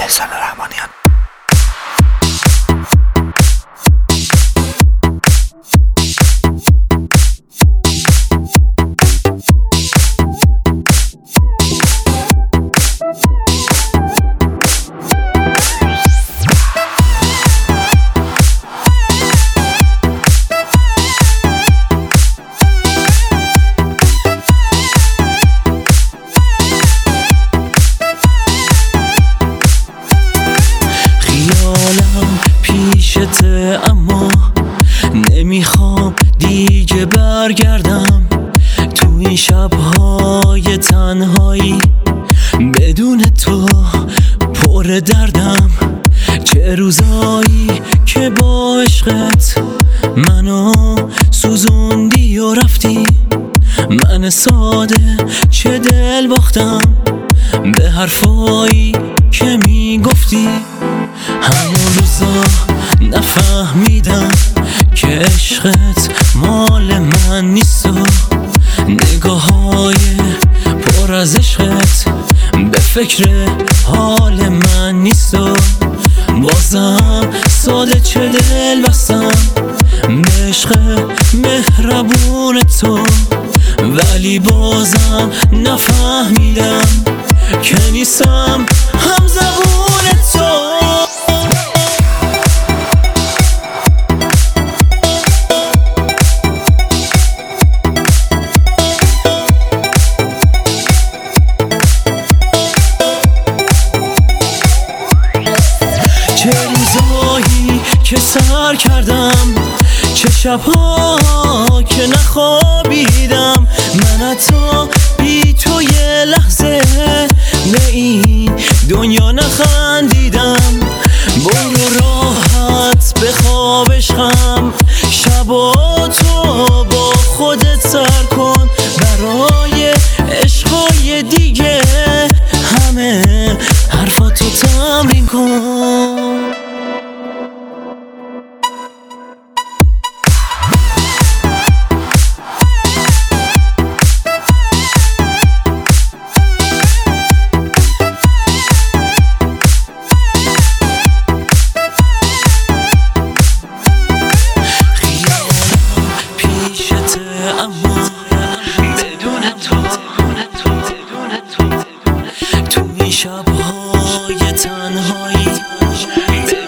احسان رحمانیان. اما نمیخوام دیگه برگردم تو این شبهای تنهایی، بدون تو پر دردم. چه روزایی که با عشقت منو سوزوندی و رفتی، من ساده چه دل باختم به حرفایی که میگفتی. همون روزا نفهمیدم که عشقت مال من نیست و نگاه‌های پر از عشقت به فکر حال من نیست و بازم ساده چه دل بستم به عشق مهربون تو، ولی بازم نفهمیدم که نیستم هم زبون تو. چه روزایی که سر کردم، چه شبها که نخوابیدم، من حتی بی تو یه لحظه به این دنیا نخندیدم. برو راحت بخواب عشقم، شبا تو با خودت سر کن، برای عشقای دیگه همه حرفاتو تمرین کن. اما بدون تو این شبهای تنهایی